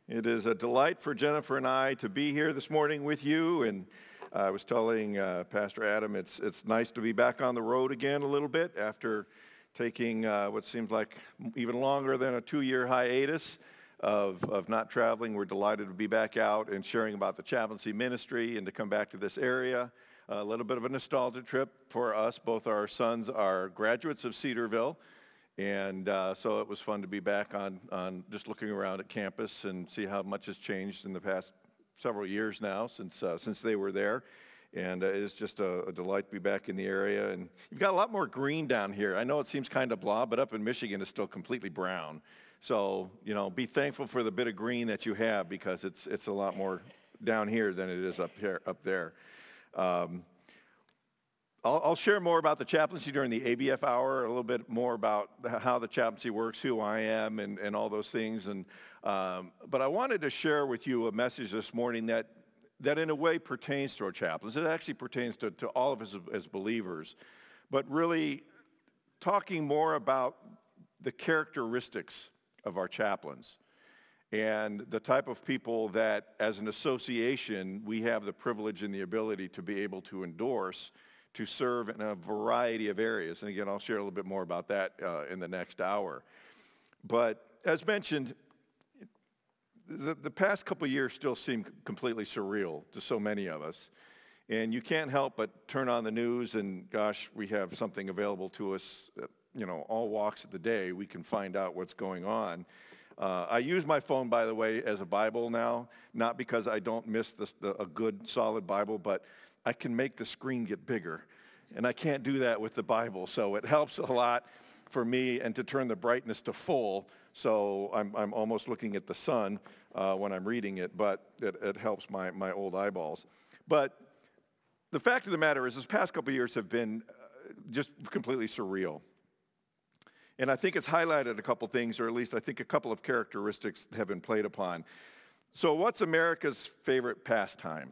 It is a delight for Jennifer and I to be here this morning with you. And I was telling Pastor Adam, it's nice to be back on the road again a little bit after taking what seems like even longer than a 2-year hiatus of not traveling. We're delighted to be back out and sharing about the chaplaincy ministry and to come back to this area. A little bit of a nostalgia trip for us. Both our sons are graduates of Cedarville. And so it was fun to be back on just looking around at campus and see how much has changed in the past several years now since they were there. And it is just a delight to be back in the area. And you've got a lot more green down here. I know it seems kind of blah, but up in Michigan it's still completely brown. So, be thankful for the bit of green that you have because it's a lot more down here than it is up there. I'll share more about the chaplaincy during the ABF hour, a little bit more about how the chaplaincy works, who I am, and all those things. But I wanted to share with you a message this morning that in a way pertains to our chaplains. It actually pertains to all of us as believers, but really talking more about the characteristics of our chaplains and the type of people that, as an association, we have the privilege and the ability to be able to endorse to serve in a variety of areas. And again, I'll share a little bit more about that in the next hour. But as mentioned, the past couple of years still seem completely surreal to so many of us. And you can't help but turn on the news and, gosh, we have something available to us, all walks of the day. We can find out what's going on. I use my phone, by the way, as a Bible now, not because I don't miss a good, solid Bible, but I can make the screen get bigger, and I can't do that with the Bible. So it helps a lot for me and to turn the brightness to full, so I'm almost looking at the sun when I'm reading it, but it helps my old eyeballs. But the fact of the matter is, this past couple of years have been just completely surreal. And I think it's highlighted a couple things, or at least I think a couple of characteristics have been played upon. So what's America's favorite pastime?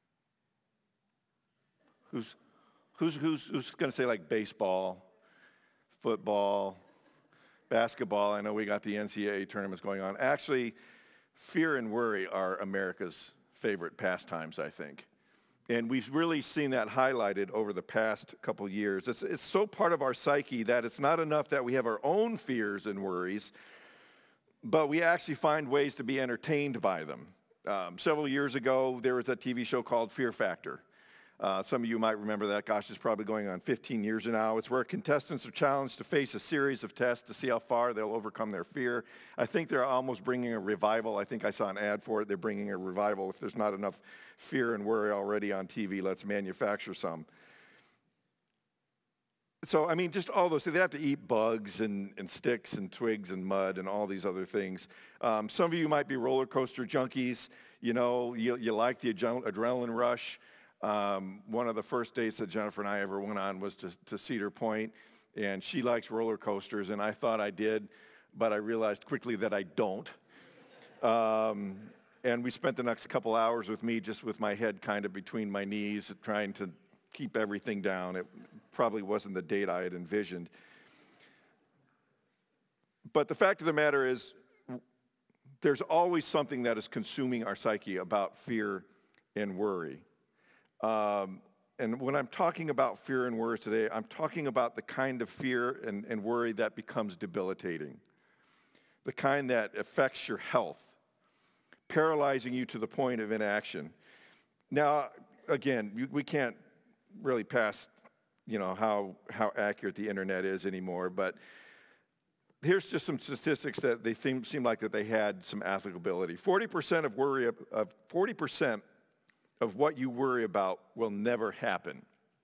Who's going to say like baseball, football, basketball? I know we got the NCAA tournaments going on. Actually, fear and worry are America's favorite pastimes, I think. And we've really seen that highlighted over the past couple years. It's so part of our psyche that it's not enough that we have our own fears and worries, but we actually find ways to be entertained by them. Several years ago, there was a TV show called Fear Factor. Some of you might remember that. Gosh, it's probably going on 15 years now. It's where contestants are challenged to face a series of tests to see how far they'll overcome their fear. I think they're almost bringing a revival. I think I saw an ad for it. They're bringing a revival. If there's not enough fear and worry already on TV, let's manufacture some. So, just all those things. They have to eat bugs and sticks and twigs and mud and all these other things. Some of you might be roller coaster junkies. You like the adrenaline rush. One of the first dates that Jennifer and I ever went on was to Cedar Point, and she likes roller coasters, and I thought I did, but I realized quickly that I don't. And we spent the next couple hours with me just with my head kind of between my knees trying to keep everything down. It probably wasn't the date I had envisioned. But the fact of the matter is, there's always something that is consuming our psyche about fear and worry. And when I'm talking about fear and worry today, I'm talking about the kind of fear and worry that becomes debilitating, the kind that affects your health, paralyzing you to the point of inaction. Now, again, we can't really pass, how accurate the internet is anymore, but here's just some statistics that they seem like that they had some applicability. 40% of what you worry about will never happen.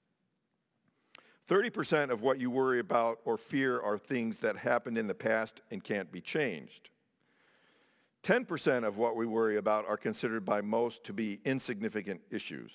30% of what you worry about or fear are things that happened in the past and can't be changed. 10% of what we worry about are considered by most to be insignificant issues.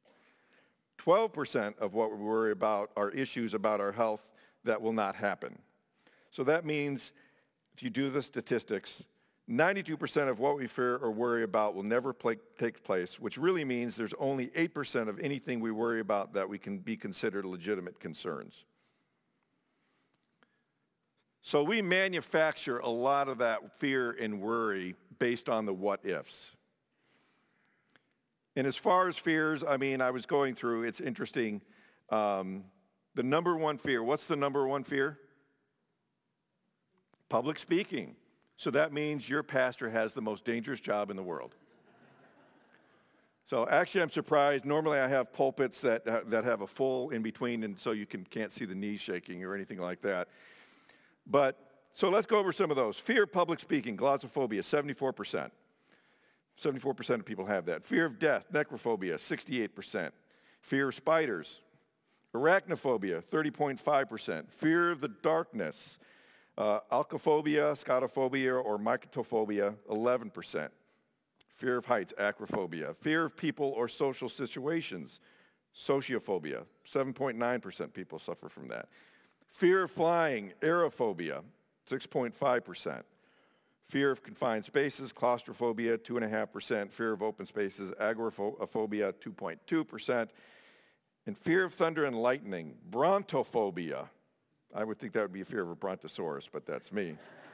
12% of what we worry about are issues about our health that will not happen. So that means, if you do the statistics, 92% of what we fear or worry about will never take place, which really means there's only 8% of anything we worry about that we can be considered legitimate concerns. So we manufacture a lot of that fear and worry based on the what ifs. And as far as fears, I mean, I was going through, it's interesting. The number one fear, what's the number one fear? Public speaking. So that means your pastor has the most dangerous job in the world. So actually, I'm surprised. Normally, I have pulpits that have a full in between, and so you can't see the knees shaking or anything like that. But so let's go over some of those. Fear of public speaking, glossophobia, 74%. 74% of people have that. Fear of death, necrophobia, 68%. Fear of spiders, arachnophobia, 30.5%. Fear of the darkness, alcophobia, scotophobia, or mycotophobia, 11%. Fear of heights, acrophobia. Fear of people or social situations, sociophobia. 7.9% people suffer from that. Fear of flying, aerophobia, 6.5%. Fear of confined spaces, claustrophobia, 2.5%. Fear of open spaces, agoraphobia, 2.2%. And fear of thunder and lightning, brontophobia. I would think that would be a fear of a brontosaurus, but that's me.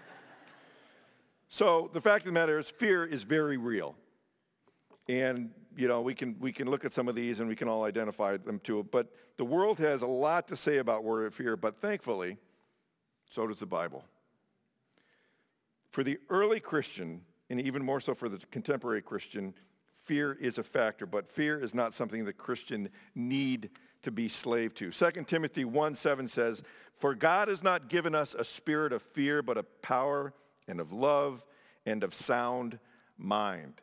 So the fact of the matter is fear is very real. And, you know, we can look at some of these and we can all identify them too. But the world has a lot to say about fear, but thankfully, so does the Bible. For the early Christian, and even more so for the contemporary Christian, fear is a factor, but fear is not something the Christian need to be slave to. 2 Timothy 1:7 says, "For God has not given us a spirit of fear, but of power and of love and of sound mind."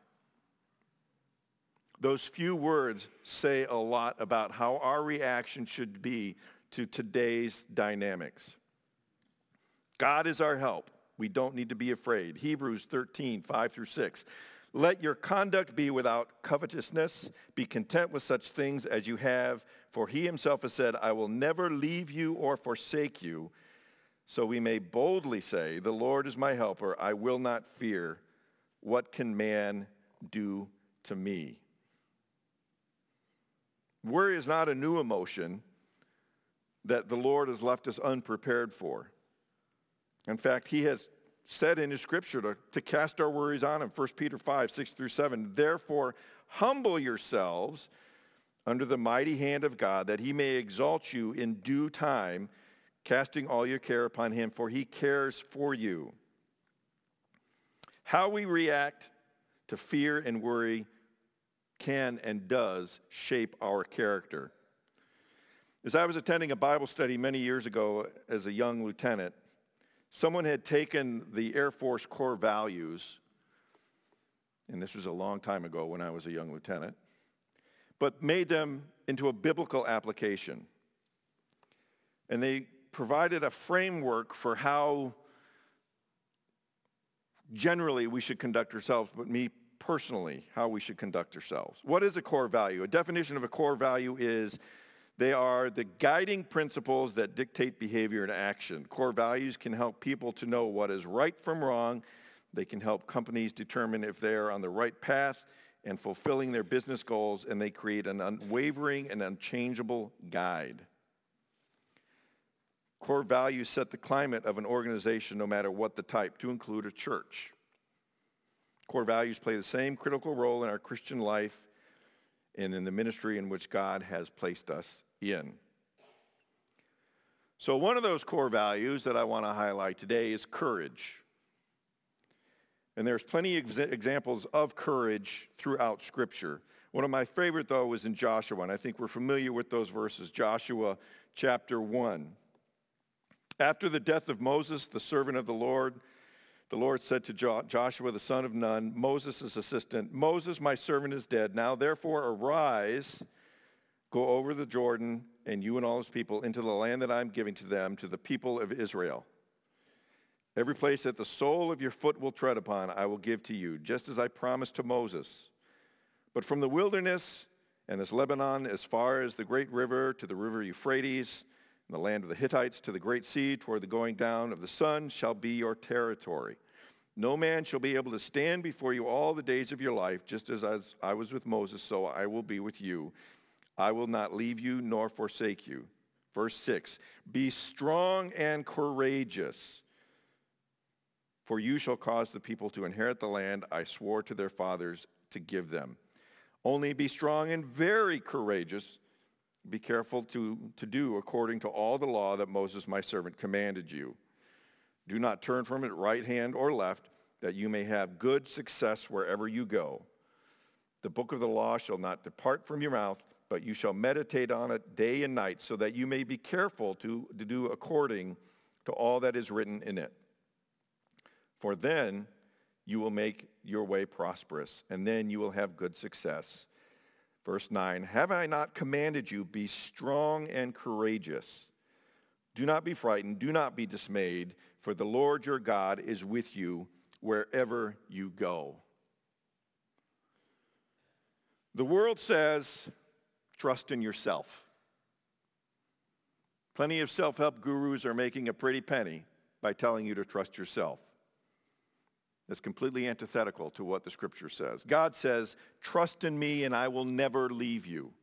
Those few words say a lot about how our reaction should be to today's dynamics. God is our help. We don't need to be afraid. Hebrews 13:5-6. "Let your conduct be without covetousness. Be content with such things as you have, for he himself has said, 'I will never leave you or forsake you.' So we may boldly say, 'The Lord is my helper. I will not fear. What can man do to me?'" Worry is not a new emotion that the Lord has left us unprepared for. In fact, he has said in his scripture to cast our worries on him, 1 Peter 5:6-7. "Therefore, humble yourselves under the mighty hand of God, that he may exalt you in due time, casting all your care upon him, for he cares for you." How we react to fear and worry can and does shape our character. As I was attending a Bible study many years ago as a young lieutenant, someone had taken the Air Force core values, and this was a long time ago when I was a young lieutenant, but made them into a biblical application. And they provided a framework for how generally we should conduct ourselves, but me personally, how we should conduct ourselves. What is a core value? A definition of a core value is they are the guiding principles that dictate behavior and action. Core values can help people to know what is right from wrong. They can help companies determine if they are on the right path and fulfilling their business goals, and they create an unwavering and unchangeable guide. Core values set the climate of an organization no matter what the type, to include a church. Core values play the same critical role in our Christian life and in the ministry in which God has placed us in. So one of those core values that I want to highlight today is courage. And there's plenty of examples of courage throughout Scripture. One of my favorite, though, was in Joshua, and I think we're familiar with those verses. Joshua chapter 1. "After the death of Moses, the servant of the Lord said to Joshua, the son of Nun, Moses' assistant, 'Moses, my servant, is dead. Now, therefore, arise, go over the Jordan, and you and all his people, into the land that I am giving to them, to the people of Israel. Every place that the sole of your foot will tread upon, I will give to you, just as I promised to Moses. But from the wilderness and this Lebanon, as far as the great river, to the river Euphrates, and the land of the Hittites, to the great sea, toward the going down of the sun, shall be your territory. No man shall be able to stand before you all the days of your life, just as I was with Moses, so I will be with you. I will not leave you nor forsake you.'" Verse 6, "Be strong and courageous. For you shall cause the people to inherit the land I swore to their fathers to give them. Only be strong and very courageous. Be careful to do according to all the law that Moses my servant commanded you. Do not turn from it right hand or left, that you may have good success wherever you go. The book of the law shall not depart from your mouth, but you shall meditate on it day and night, so that you may be careful to do according to all that is written in it. For then you will make your way prosperous, and then you will have good success. Verse 9, have I not commanded you, be strong and courageous? Do not be frightened, do not be dismayed, for the Lord your God is with you wherever you go. The world says, trust in yourself. Plenty of self-help gurus are making a pretty penny by telling you to trust yourself. That's completely antithetical to what the scripture says. God says, trust in me and I will never leave you.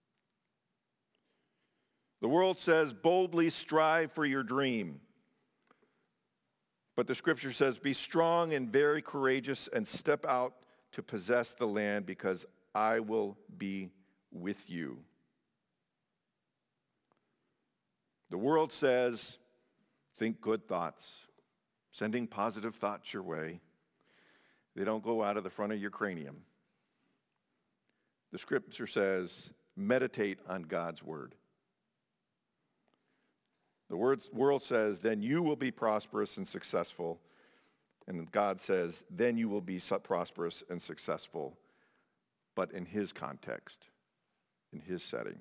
The world says, boldly strive for your dream. But the scripture says, be strong and very courageous and step out to possess the land because I will be with you. The world says, think good thoughts, sending positive thoughts your way. They don't go out of the front of your cranium. The scripture says, meditate on God's word. The world says, then you will be prosperous and successful. And God says, then you will be prosperous and successful, but in his context, in his setting.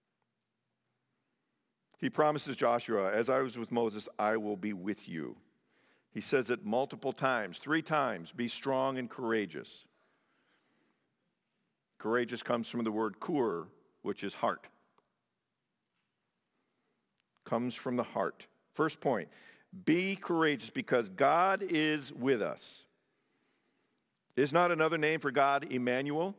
He promises Joshua, as I was with Moses, I will be with you. He says it multiple times, 3 times, be strong and courageous. Courageous comes from the word kur, which is heart. Comes from the heart. First point, be courageous because God is with us. Is not another name for God Emmanuel?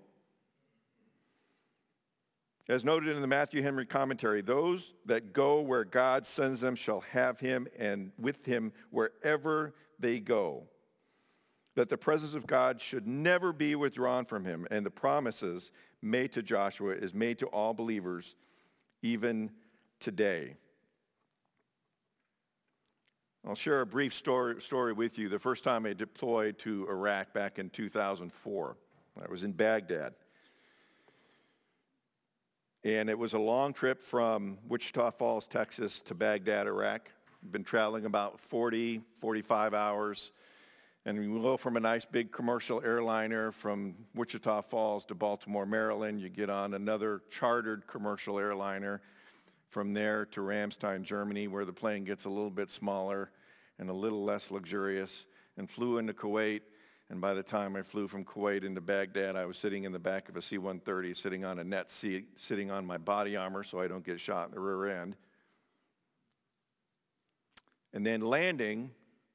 As noted in the Matthew Henry commentary, those that go where God sends them shall have him and with him wherever they go. That the presence of God should never be withdrawn from him, and the promises made to Joshua is made to all believers even today. I'll share a brief story with you. The first time I deployed to Iraq back in 2004, I was in Baghdad. And it was a long trip from Wichita Falls, Texas to Baghdad, Iraq. We've been traveling about 45 hours. And we go from a nice big commercial airliner from Wichita Falls to Baltimore, Maryland. You get on another chartered commercial airliner from there to Ramstein, Germany, where the plane gets a little bit smaller and a little less luxurious, and flew into Kuwait. And by the time I flew from Kuwait into Baghdad, I was sitting in the back of a C-130, sitting on a net seat, sitting on my body armor so I don't get shot in the rear end. And then landing,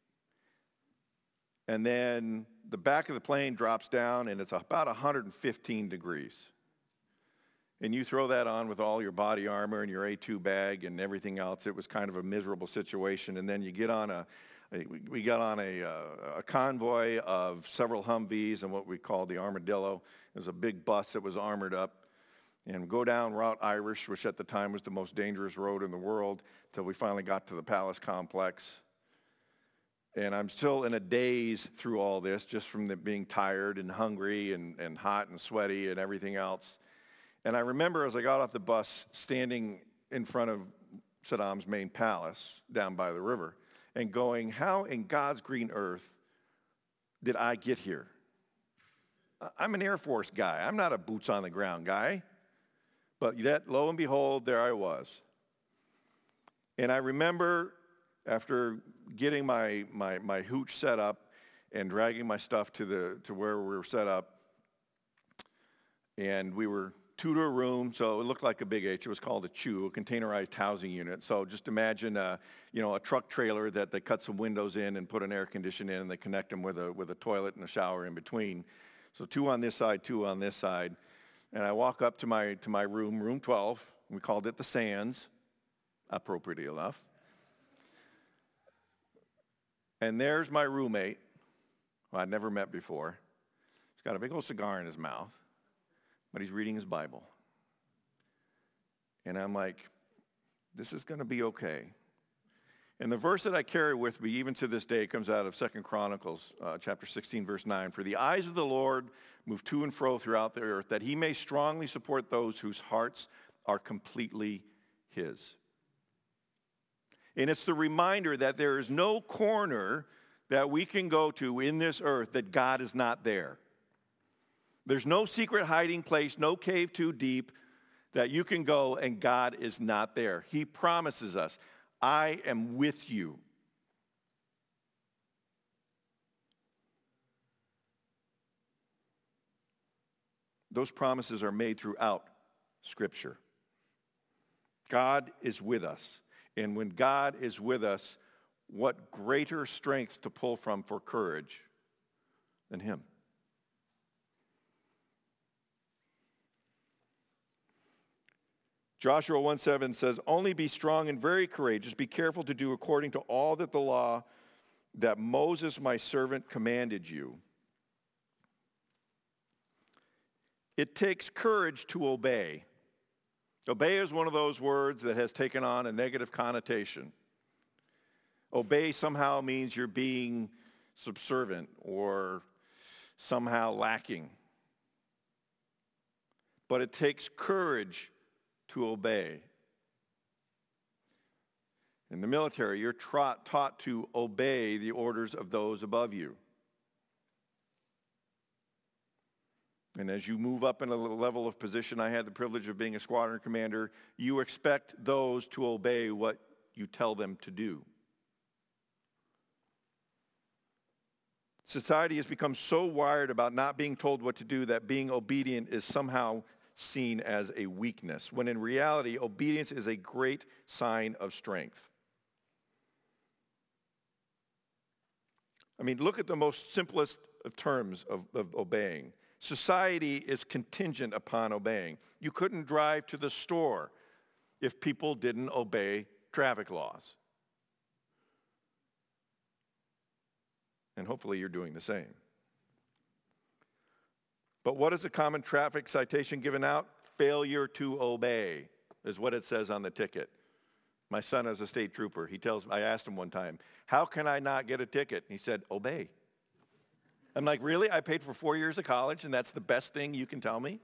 and then the back of the plane drops down, and it's about 115 degrees. And you throw that on with all your body armor and your A2 bag and everything else. It was kind of a miserable situation. And then you get on we got on a convoy of several Humvees and what we call the Armadillo. It was a big bus that was armored up. And go down Route Irish, which at the time was the most dangerous road in the world, till we finally got to the Palace Complex. And I'm still in a daze through all this, just from being tired and hungry and hot and sweaty and everything else. And I remember as I got off the bus, standing in front of Saddam's main palace down by the river, and going, how in God's green earth did I get here? I'm an Air Force guy. I'm not a boots on the ground guy. But yet, lo and behold, there I was. And I remember after getting my hooch set up and dragging my stuff to where we were set up, and we were two to a room, so it looked like a big H. It was called a CHU, a containerized housing unit. So just imagine a truck trailer that they cut some windows in and put an air conditioner in, and they connect them with a toilet and a shower in between. So 2 on this side, 2 on this side. And I walk up to my room, room 12. We called it the Sands, appropriately enough. And there's my roommate, who I'd never met before. He's got a big old cigar in his mouth, but he's reading his Bible. And I'm like, this is going to be okay. And the verse that I carry with me, even to this day, comes out of 2 Chronicles, chapter 16, verse 9. For the eyes of the Lord move to and fro throughout the earth, that he may strongly support those whose hearts are completely his. And it's the reminder that there is no corner that we can go to in this earth that God is not there. There's no secret hiding place, no cave too deep that you can go and God is not there. He promises us, I am with you. Those promises are made throughout Scripture. God is with us. And when God is with us, what greater strength to pull from for courage than him? Joshua 1:7 says, only be strong and very courageous. Be careful to do according to all that the law that Moses, my servant, commanded you. It takes courage to obey. Obey is one of those words that has taken on a negative connotation. Obey somehow means you're being subservient or somehow lacking. But it takes courage to obey. In the military, you're taught to obey the orders of those above you. And as you move up in a level of position, I had the privilege of being a squadron commander, you expect those to obey what you tell them to do. Society has become so wired about not being told what to do that being obedient is somehow seen as a weakness, when in reality, obedience is a great sign of strength. I mean, look at the most simplest of terms of obeying. Society is contingent upon obeying. You couldn't drive to the store if people didn't obey traffic laws. And hopefully you're doing the same. But what is a common traffic citation given out? Failure to obey is what it says on the ticket. My son is a state trooper. I asked him one time, how can I not get a ticket? He said, obey. I'm like, really? I paid for 4 years of college and that's the best thing you can tell me?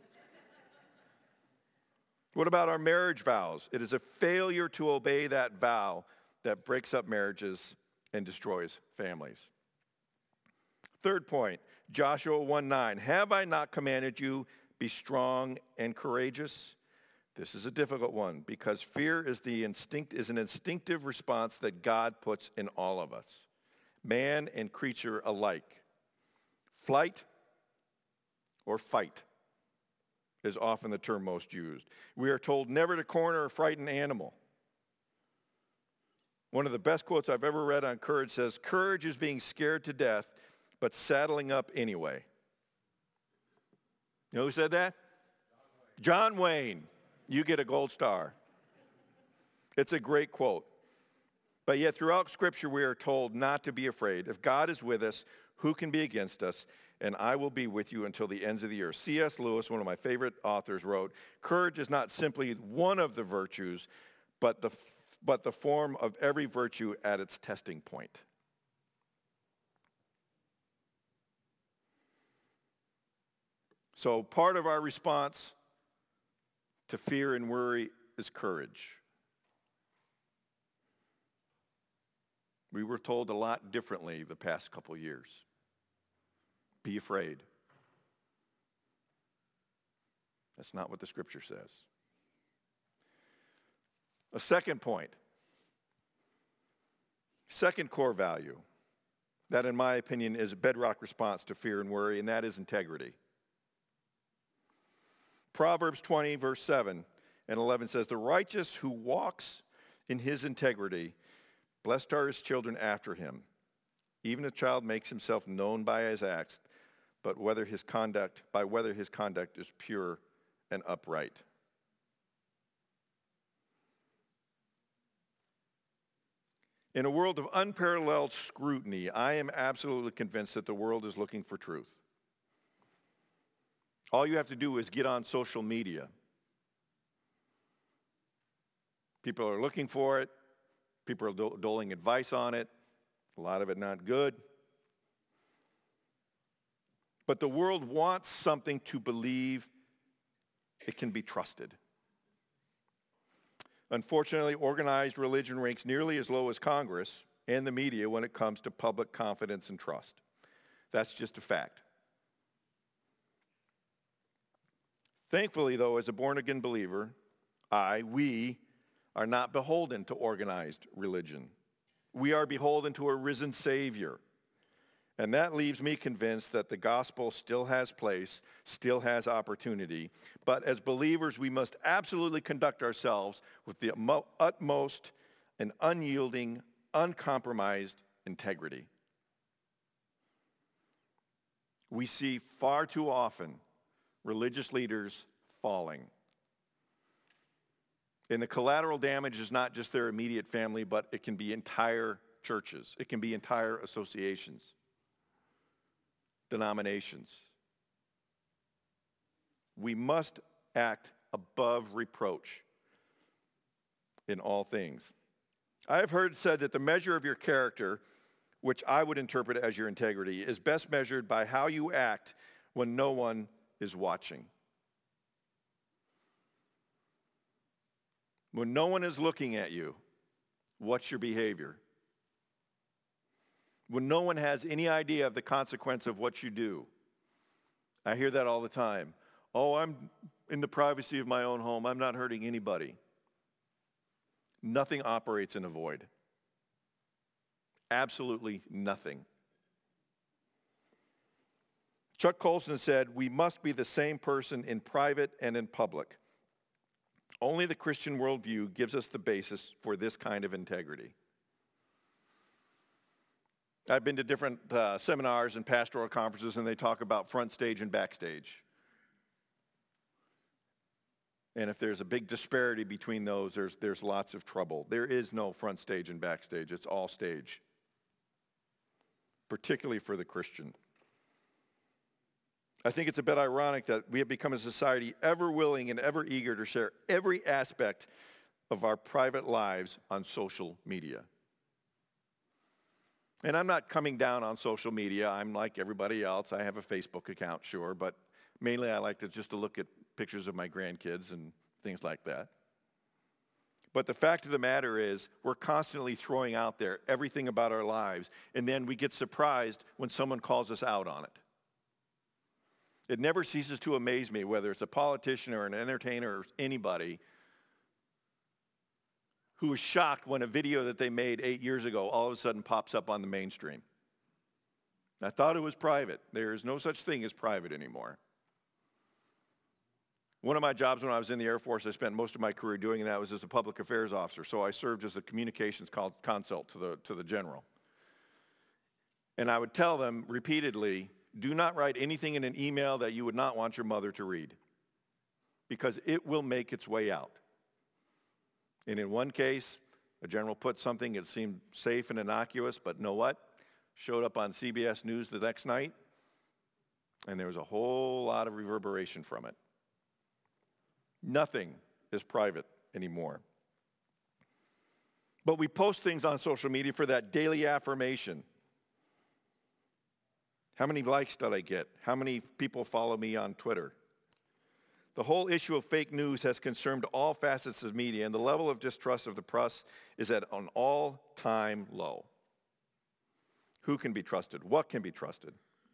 What about our marriage vows? It is a failure to obey that vow that breaks up marriages and destroys families. Third point, Joshua 1:9. Have I not commanded you, be strong and courageous? This is a difficult one because fear is an instinctive response that God puts in all of us, man and creature alike. Flight or fight is often the term most used. We are told never to corner a frightened animal. One of the best quotes I've ever read on courage says, courage is being scared to death, but saddling up anyway. You know who said that? John Wayne. You get a gold star. It's a great quote. But yet throughout Scripture we are told not to be afraid. If God is with us, who can be against us? And I will be with you until the ends of the earth. C.S. Lewis, one of my favorite authors, wrote, courage is not simply one of the virtues, but the form of every virtue at its testing point. So part of our response to fear and worry is courage. We were told a lot differently the past couple years. Be afraid. That's not what the Scripture says. A second point, second core value, that in my opinion is a bedrock response to fear and worry, and that is integrity. Proverbs 20, verse 7 and 11 says, the righteous who walks in his integrity, blessed are his children after him. Even a child makes himself known by his acts, but whether his conduct is pure and upright. In a world of unparalleled scrutiny, I am absolutely convinced that the world is looking for truth. All you have to do is get on social media. People are looking for it. People are doling advice on it. A lot of it not good. But the world wants something to believe it can be trusted. Unfortunately, organized religion ranks nearly as low as Congress and the media when it comes to public confidence and trust. That's just a fact. Thankfully, though, as a born-again believer, we are not beholden to organized religion. We are beholden to a risen Savior. And that leaves me convinced that the gospel still has place, still has opportunity. But as believers, we must absolutely conduct ourselves with the utmost and unyielding, uncompromised integrity. We see far too often religious leaders falling. And the collateral damage is not just their immediate family, but it can be entire churches. It can be entire associations, denominations. We must act above reproach in all things. I have heard said that the measure of your character, which I would interpret as your integrity, is best measured by how you act when no one is watching. When no one is looking at you, what's your behavior? When no one has any idea of the consequence of what you do. I hear that all the time. Oh, I'm in the privacy of my own home. I'm not hurting anybody. Nothing operates in a void. Absolutely nothing. Chuck Colson said, we must be the same person in private and in public. Only the Christian worldview gives us the basis for this kind of integrity. I've been to different seminars and pastoral conferences, and they talk about front stage and backstage. And if there's a big disparity between those, there's lots of trouble. There is no front stage and backstage. It's all stage, particularly for the Christian. I think it's a bit ironic that we have become a society ever willing and ever eager to share every aspect of our private lives on social media. And I'm not coming down on social media. I'm like everybody else. I have a Facebook account, sure, but mainly I like to look at pictures of my grandkids and things like that. But the fact of the matter is, we're constantly throwing out there everything about our lives, and then we get surprised when someone calls us out on it. It never ceases to amaze me, whether it's a politician or an entertainer or anybody, who is shocked when a video that they made 8 years ago all of a sudden pops up on the mainstream. I thought it was private. There is no such thing as private anymore. One of my jobs when I was in the Air Force, I spent most of my career doing that, was as a public affairs officer. So I served as a communications consult to the general. And I would tell them repeatedly, do not write anything in an email that you would not want your mother to read, because it will make its way out. And in one case, a general put something that seemed safe and innocuous, but know what? Showed up on CBS News the next night, and there was a whole lot of reverberation from it. Nothing is private anymore. But we post things on social media for that daily affirmation. How many likes did I get? How many people follow me on Twitter? The whole issue of fake news has concerned all facets of media, and the level of distrust of the press is at an all-time low. Who can be trusted? What can be trusted?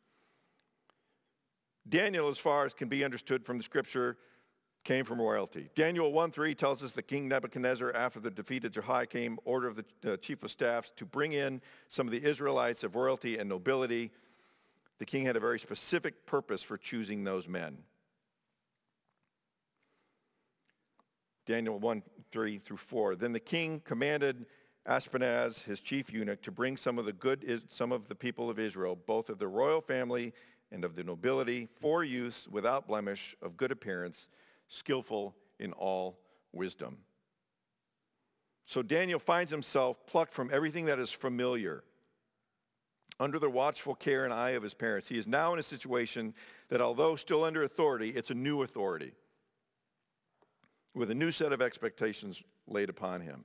Daniel, as far as can be understood from the scripture, came from royalty. Daniel 1:3 tells us that King Nebuchadnezzar, after the defeat of Jehoiakim, ordered of the chief of staffs to bring in some of the Israelites of royalty and nobility. The king had a very specific purpose for choosing those men. Daniel 1:3-4. Then the king commanded Ashpenaz, his chief eunuch, to bring some of the people of Israel, both of the royal family and of the nobility, 4 youths without blemish, of good appearance, skillful in all wisdom. So Daniel finds himself plucked from everything that is familiar, under the watchful care and eye of his parents. He is now in a situation that, although still under authority, it's a new authority with a new set of expectations laid upon him.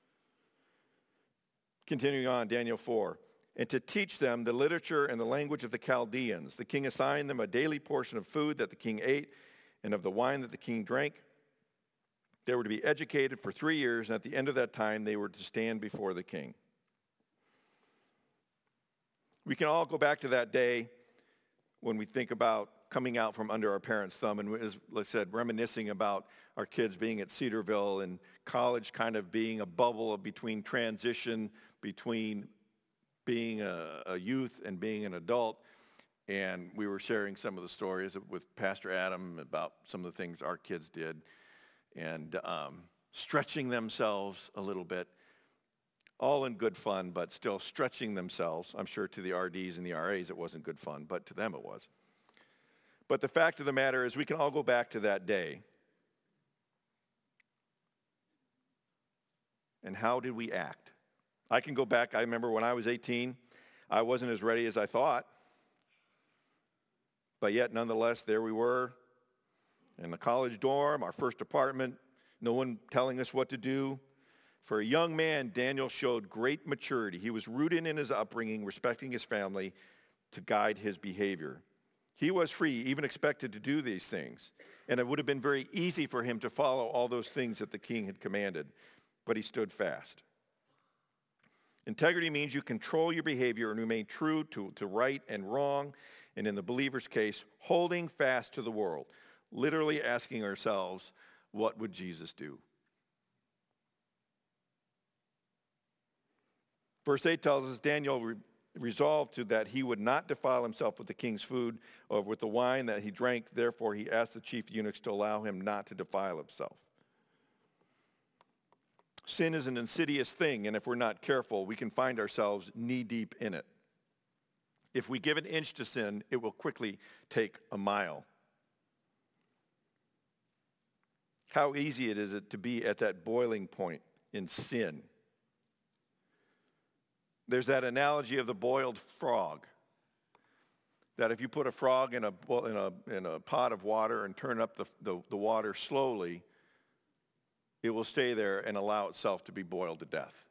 Continuing on, Daniel 4. And to teach them the literature and the language of the Chaldeans, the king assigned them a daily portion of food that the king ate and of the wine that the king drank. They were to be educated for 3 years, and at the end of that time, they were to stand before the king. We can all go back to that day when we think about coming out from under our parents' thumb, and as I said, reminiscing about our kids being at Cedarville and college kind of being a bubble between transition, between being a youth and being an adult. And we were sharing some of the stories with Pastor Adam about some of the things our kids did and stretching themselves a little bit, all in good fun, but still stretching themselves. I'm sure to the RDs and the RAs it wasn't good fun, but to them it was. But the fact of the matter is we can all go back to that day. And how did we act? I can go back. I remember when I was 18, I wasn't as ready as I thought. But yet, nonetheless, there we were in the college dorm, our first apartment, no one telling us what to do. For a young man, Daniel showed great maturity. He was rooted in his upbringing, respecting his family to guide his behavior. He was free, even expected to do these things. And it would have been very easy for him to follow all those things that the king had commanded. But he stood fast. Integrity means you control your behavior and remain true to right and wrong. And in the believer's case, holding fast to the world. Literally asking ourselves, what would Jesus do? Verse 8 tells us Daniel resolved to that he would not defile himself with the king's food or with the wine that he drank. Therefore, he asked the chief eunuchs to allow him not to defile himself. Sin is an insidious thing, and if we're not careful, we can find ourselves knee-deep in it. If we give an inch to sin, it will quickly take a mile. How easy it is to be at that boiling point in sin. There's that analogy of the boiled frog, that if you put a frog in a pot of water and turn up the water slowly, it will stay there and allow itself to be boiled to death.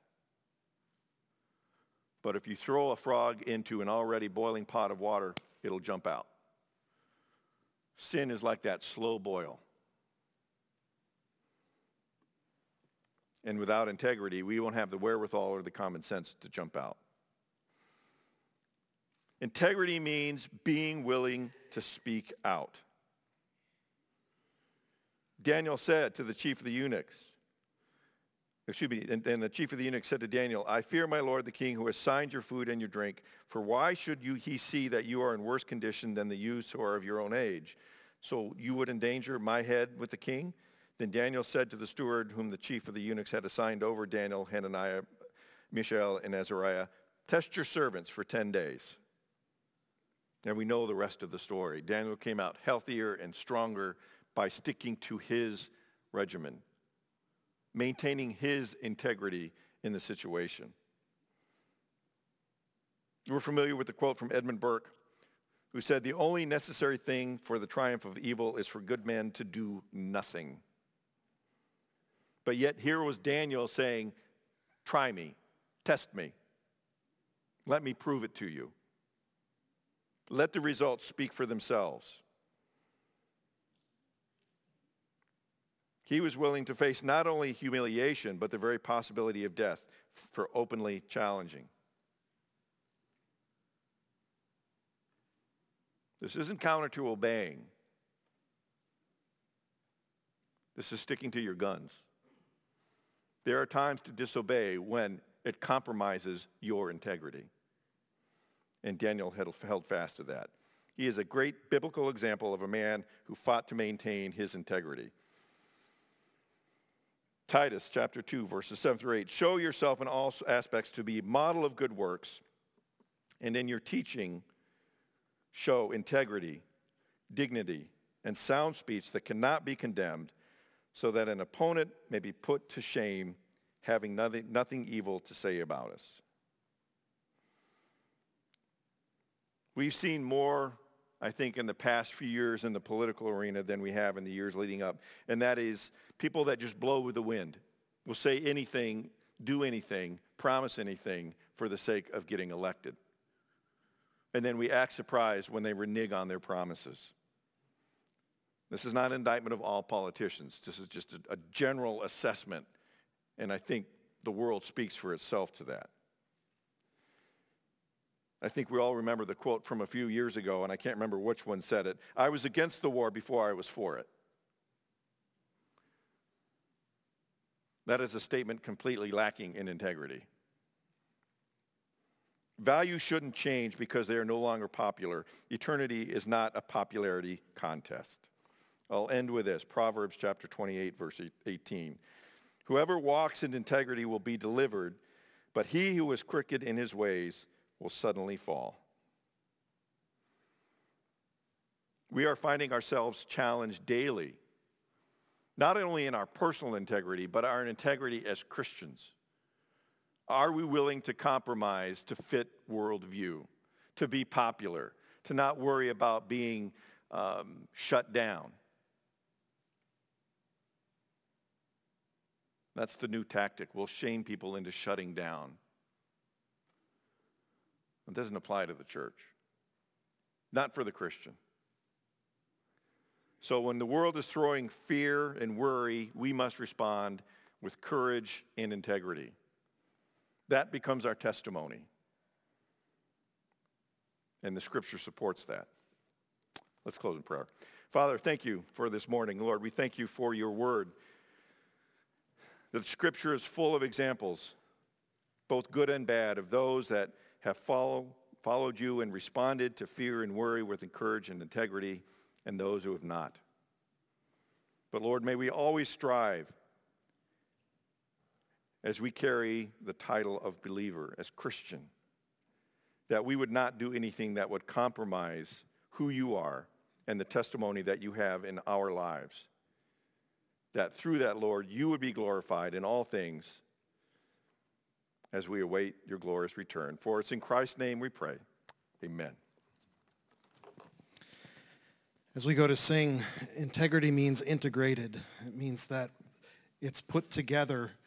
But if you throw a frog into an already boiling pot of water, it'll jump out. Sin is like that slow boil. And without integrity, we won't have the wherewithal or the common sense to jump out. Integrity means being willing to speak out. Daniel said to the chief of the eunuchs, and the chief of the eunuchs said to Daniel, I fear my lord the king who has assigned your food and your drink, for why should he see that you are in worse condition than the youths who are of your own age? So you would endanger my head with the king? Then Daniel said to the steward whom the chief of the eunuchs had assigned over Daniel, Hananiah, Mishael, and Azariah, test your servants for 10 days. And we know the rest of the story. Daniel came out healthier and stronger by sticking to his regimen, maintaining his integrity in the situation. We're familiar with the quote from Edmund Burke, who said, the only necessary thing for the triumph of evil is for good men to do nothing. But yet here was Daniel saying, try me, test me. Let me prove it to you. Let the results speak for themselves. He was willing to face not only humiliation, but the very possibility of death for openly challenging. This isn't counter to obeying. This is sticking to your guns. There are times to disobey when it compromises your integrity. And Daniel held fast to that. He is a great biblical example of a man who fought to maintain his integrity. Titus chapter 2, verses 7 through 8. Show yourself in all aspects to be a model of good works, and in your teaching show integrity, dignity, and sound speech that cannot be condemned, so that an opponent may be put to shame having nothing evil to say about us. We've seen more, I think, in the past few years in the political arena than we have in the years leading up. And that is people that just blow with the wind, will say anything, do anything, promise anything for the sake of getting elected. And then we act surprised when they renege on their promises. This is not an indictment of all politicians. This is just a general assessment. And I think the world speaks for itself to that. I think we all remember the quote from a few years ago, and I can't remember which one said it. I was against the war before I was for it. That is a statement completely lacking in integrity. Values shouldn't change because they are no longer popular. Eternity is not a popularity contest. I'll end with this. Proverbs chapter 28, verse 18. Whoever walks in integrity will be delivered, but he who is crooked in his ways will suddenly fall. We are finding ourselves challenged daily, not only in our personal integrity, but our integrity as Christians. Are we willing to compromise to fit worldview, to be popular, to not worry about being shut down? That's the new tactic. We'll shame people into shutting down. It doesn't apply to the church. Not for the Christian. So when the world is throwing fear and worry, we must respond with courage and integrity. That becomes our testimony. And the scripture supports that. Let's close in prayer. Father, thank you for this morning. Lord, we thank you for your word. The scripture is full of examples, both good and bad, of those that have followed you and responded to fear and worry with courage and integrity, and those who have not. But Lord, may we always strive as we carry the title of believer, as Christian, that we would not do anything that would compromise who you are and the testimony that you have in our lives. That through that, Lord, you would be glorified in all things as we await your glorious return. For it's in Christ's name we pray. Amen. As we go to sing, integrity means integrated. It means that it's put together